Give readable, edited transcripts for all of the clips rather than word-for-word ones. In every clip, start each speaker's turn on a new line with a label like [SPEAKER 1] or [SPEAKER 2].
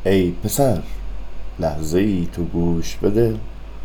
[SPEAKER 1] ای پسر لحظه ای تو گوش بده،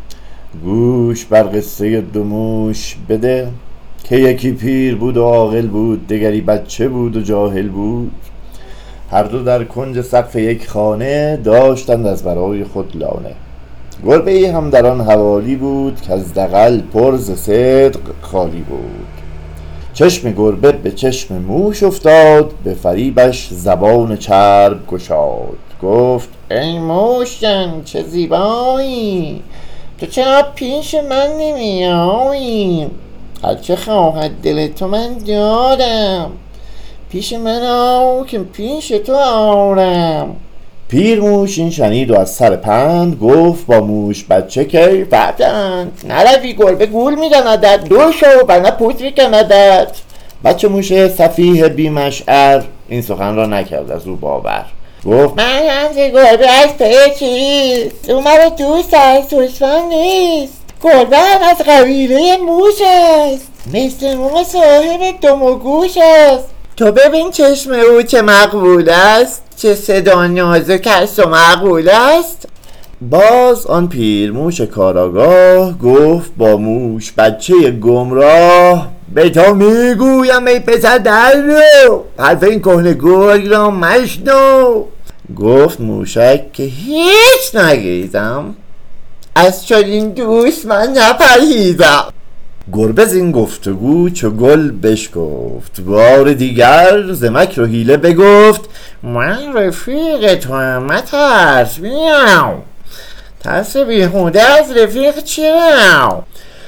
[SPEAKER 1] گوش بر قصه دوموش بده. که یکی پیر بود و عاقل بود، دگری بچه بود و جاهل بود. هر دو در کنج سقف یک خانه، داشتند از برای خود لانه. گربه ای هم در آن حوالی بود، که از دغل پر ز صدق خالی بود. چشم گربه به چشم موش افتاد، به فریبش زبان چرب گشاد. گفت ای موش جان چه زیبایی، تو چرا پیش من نمیایی؟ هرچه خواهد دل تو من دارم، پیش من آو که پیش تو آرم. پیر موش این شنید و از سر پند گفت با موش بچه که فرزند نروی، گربه گول میزندت، دور شو ورنه پوست میکندت. بچه موش سفیه بی مشعر این سخن را نکرد از او باور. گفت من هم ز گربه از پی چیست، او مرا دوست است دشمن نیست. گربه هم از قبیله موش است، مثل موش صاحب دم و گوش است. تو ببین چشم او چه مقبول است، چه صدا نازک است و معقول است. باز آن پیر موش کاراگاه گفت با موش بچه گمراه. به تو میگویم ای پسر در رو، حرف این کهنه گرگ را مشنو. گفت موشک که هیچ نگیزم، از چنین دوست من نپرهیزم. گربه زین گفتگو چو گل بشکفت، بار دیگر ز مکر و حیله بگفت من رفیق تو هم مترس، میاو ترس بیهوده از رفیق چرا؟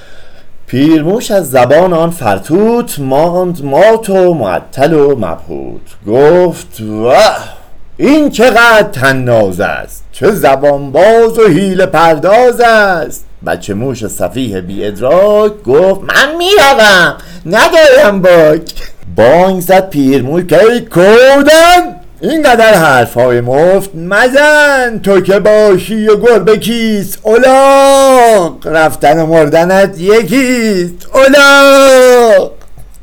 [SPEAKER 1] پیرموش از زبان آن فرتوت ماند مات و معطل و مبهوت. گفت واه این چقدر طناز است، چه زبان باز و حیله پرداز است. بچه موش سفیه بی ادراک گفت من میروم ندارم باک. بانگ زد پیرموش که ای کودن، اینقدر حرفهای مفت مزن. تو که باشی و گربه کیست الاغ، رفتن و مردنت یکیست الاغ.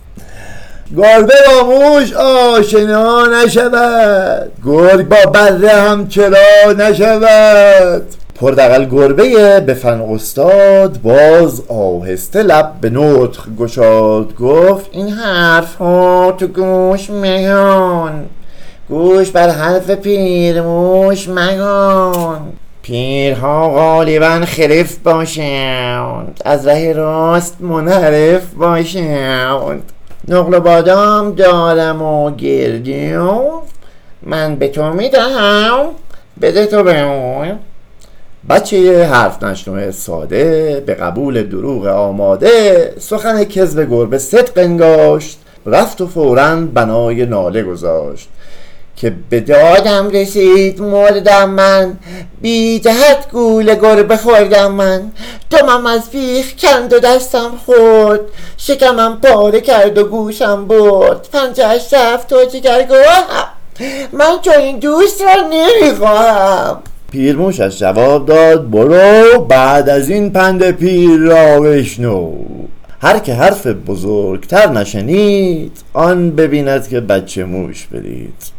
[SPEAKER 1] گربه با موش آشنا نشود، گرگ با بره هم چرا نشود. پردغل گربه به فن استاد باز آهسته لب به نطق گشاد. گفت این حرف ها تو گوش مکن، گوش بر حرف پیرموش مکن. پیرها غالبا خرف باشند، از ره راست منحرف باشند. نقل و بادام دارم و گردیم، من به تو میدهم بده تو به اون. بچه حرف نشنو ساده به قبول دروغ آماده، سخن کذب گربه صدق انگاشت. رفت و فوراً بنای ناله گذاشت که به دادم رسید مردم من، بی جهت گول گربه خوردم من. دمم از بیخ کند و دستم خورد، شکمم پاره کرد و گوشم برد. پنجه‌اش رفت و جگرگاهم، من چون این دوست را نمیخواهم. پیرموشش جواب داد برو بعد از این پند پیر را بشنو. هر که حرف بزرگتر نشنید، آن ببیند که بچه موش بدید.